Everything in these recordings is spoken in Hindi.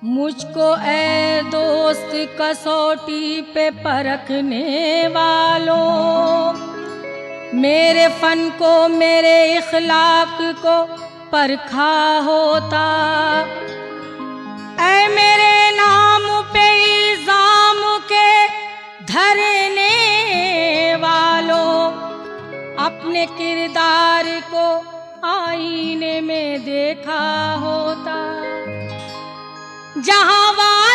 मुझको ए दोस्त कसौटी पे परखने वालों, मेरे फन को मेरे इखलाक को परखा होता। ऐ मेरे नाम पे इल्जाम के धरने वालों, अपने किरदार को आईने में देखा होता। जहां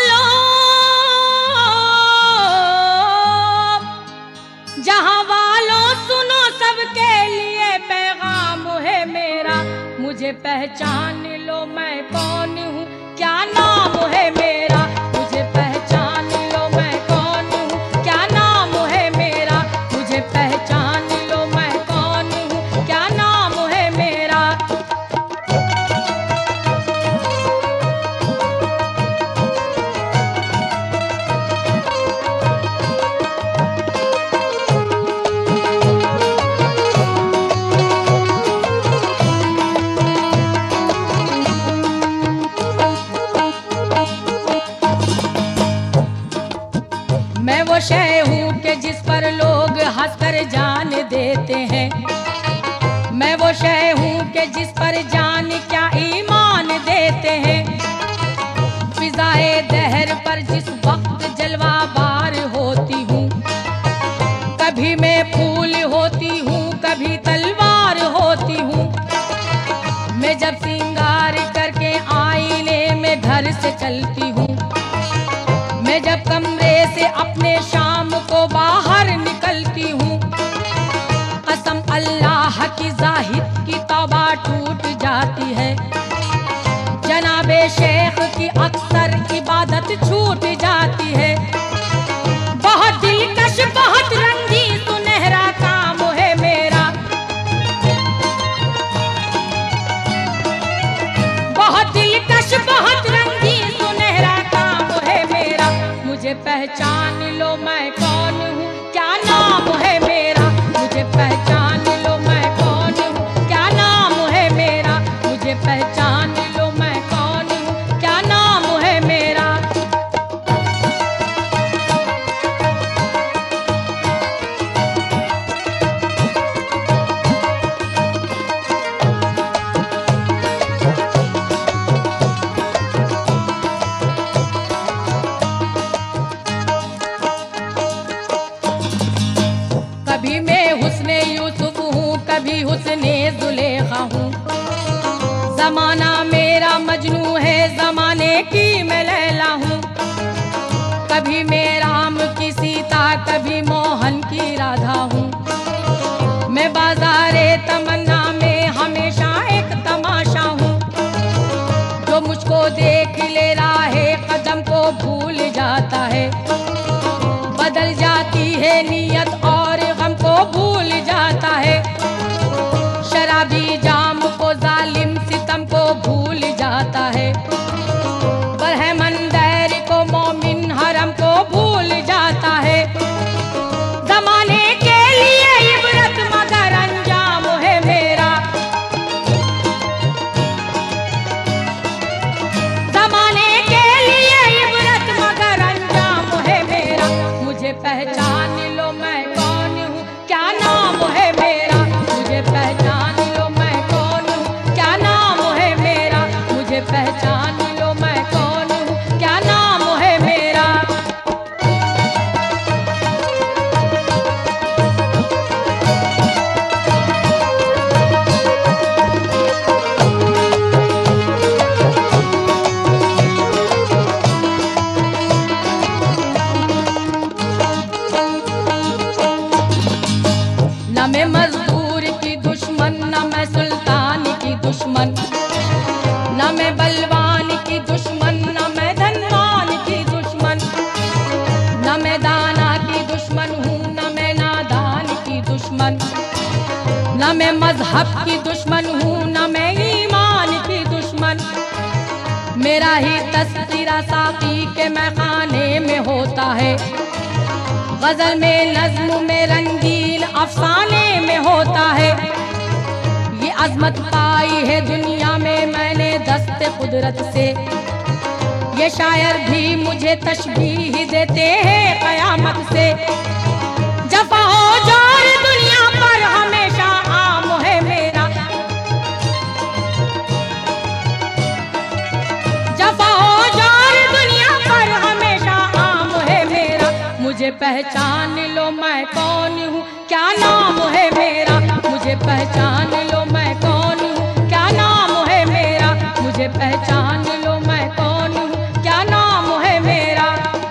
वालों सुनो सबके लिए पैगाम है मेरा। मुझे पहचान लो मैं कौन हूँ, क्या नाम है मेरा। मुझे पहचान लो मैं कौन हूँ, क्या नाम है मेरा। मुझे पहचान लो मैं कौन हूँ, क्या नाम है मेरा। मैं वो शय हूँ कि जिस पर लोग हंसकर जान देते हैं। मैं वो शय हूँ कि जिस पर जान क्या ईमान देते हैं। फिजाए दहर पर जिस वक्त जलवा बार होती हूँ, कभी मैं फूल होती हूँ कभी तलवार होती हूँ। मैं जब श्रृंगार करके आईने में घर से चलती हूँ, मैं जब कमरे से अपने शाम को बाहर निकलती हूँ, कसम अल्लाह की जाहिद की तौबा टूट जाती है। जनाबे शेख की अक्सर इबादत छूट जाती है। बहुत दिलकश बहुत रंगीन सुनहरा काम है मेरा। बहुत दिलकश बहुत रंगीन सुनहरा काम है मेरा। मुझे पहचान लो मैं कौन हूँ, क्या नाम है मेरा। मुझे पहचान लो मैं कौन हूँ, क्या नाम है मेरा। मुझे पहचान लो मैं कौन हूँ, क्या नाम है मेरा। कभी मैं हुस्ने यूसुफ हूँ कभी हुस्ने जुलेखा हूँ। जमाना मेरा मजनू है जमाने की मैं लैला हूँ। कभी मैं राम की सीता कभी मोहन की राधा हूँ। मैं बाजारे तमन्ना में हमेशा एक तमाशा हूँ। जो मुझको देख ले राहे कदम को भूल जाता है। बदल जाती है नियत और गम को भूल जाता है। शराबी जाम को जालिम सितम को भूल जाता है। बरहमन दैर को मोमिन हरम को भूल जाता है। जमाने के लिए इबरत मगर अंजाम है मेरा। जमाने के लिए इबरत मगर अंजाम है मेरा। मुझे पहचान लो मैं कौन हूँ, क्या नाम है मेरा। मुझे पहचान लो मैं कौन हूँ, क्या नाम है मेरा। मुझे पहचान लो मैं कौन हूँ, क्या नाम है मेरा। न मैं मजदूर की दुश्मन न मैं सुल्तान की दुश्मन। न मैं बलवान की दुश्मन न मैं धनवान की दुश्मन। न मैं दाना की दुश्मन हूँ न मैं नादान की दुश्मन। न मैं मजहब की दुश्मन हूँ न मैं ईमान की दुश्मन। मेरा ही तस्कीरा साकी के मैं खाने में होता है। गजल में नज्म में रंगीन अफसाने में होता है। ये अजमत पाई है दुनिया में मैंने दस्ते कुदरत से। ये शायर भी मुझे तशबीह देते हैं कयामत से। जफा हो जोर दुनिया पर हमेशा आम है मेरा, जफा हो जोर दुनिया पर हमेशा आम है मेरा। मुझे पहचान लो मैं कौन हूँ, क्या नाम है मेरा। मुझे पहचान लो मैं कौन हूँ, क्या नाम है मेरा। मुझे पहचान लो मैं कौन हूँ, क्या नाम है मेरा।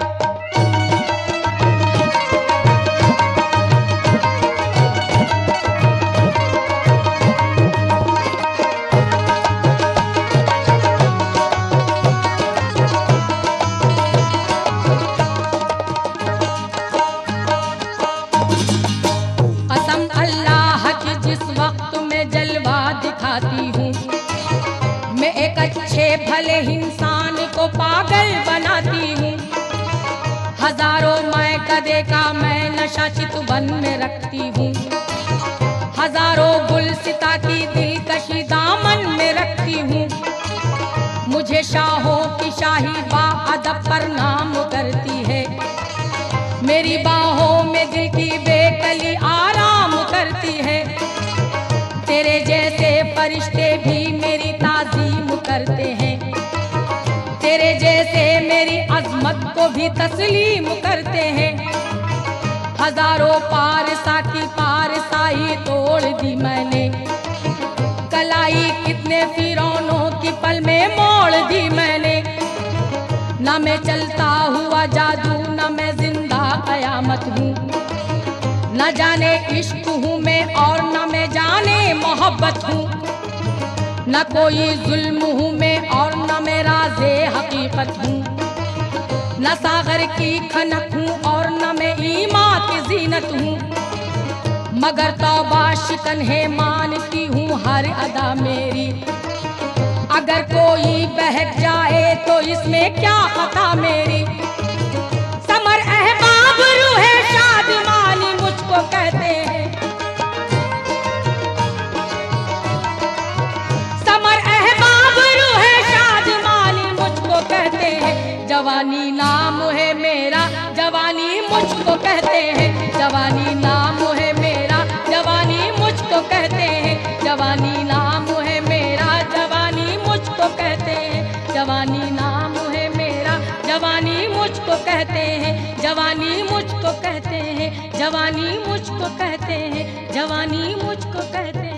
कसम अल्लाह की जिस वक्त में जलवा दिखाती हूँ, मैं एक अच्छे भले इंसान को पागल बनाती हूँ। हजारों मैं कदे का मैं नशा चितवन में रखती हूँ, हजारों गुलसिता की दिलकशी दामन में रखती हूँ। मुझे शाहों की शाही बाअदब प्रणाम करती है, मेरी बाहों में दिल की बेकली आराम करती है। तेरे जैसे फरिश्ते भी मेरी ताज़ीम करते हैं, तेरे जैसे मेरी अज़मत को भी तस्लीम करते हैं। हजारों पारसा की पारसाई तोड़ दी मैंने, कलाई कितने फिरौनों की पल में मोड़ दी मैंने। न मैं चलता हुआ जादू, न मैं जिंदा कयामत हूँ। न जाने इश्क हूँ मैं और न मैं जाने मोहब्बत हूँ। न कोई जुल्म हूँ मैं और न मैं राज़े हकीकत हूँ। न सागर की खनक हूँ और न मैं ईमान की जीनत हूँ। मगर तौबा शिकन है मानती हूँ हर अदा मेरी। अगर कोई बहक जाए तो इसमें क्या खता मेरी। समर अहबाब रूहे शादमानी मुझको कहते हैं, समर अहबाब रूहे शादमानी मुझको कहते हैं। जवानी नाम है मेरा, जवानी मुझको कहते हैं। जवानी नाम है मेरा, जवानी मुझको कहते हैं। जवानी नाम है मेरा, जवानी मुझको कहते हैं। जवानी नाम है मेरा, जवानी मुझको कहते हैं। जवानी मुझको कहते हैं, जवानी मुझको कहते हैं, जवानी मुझको कहते हैं।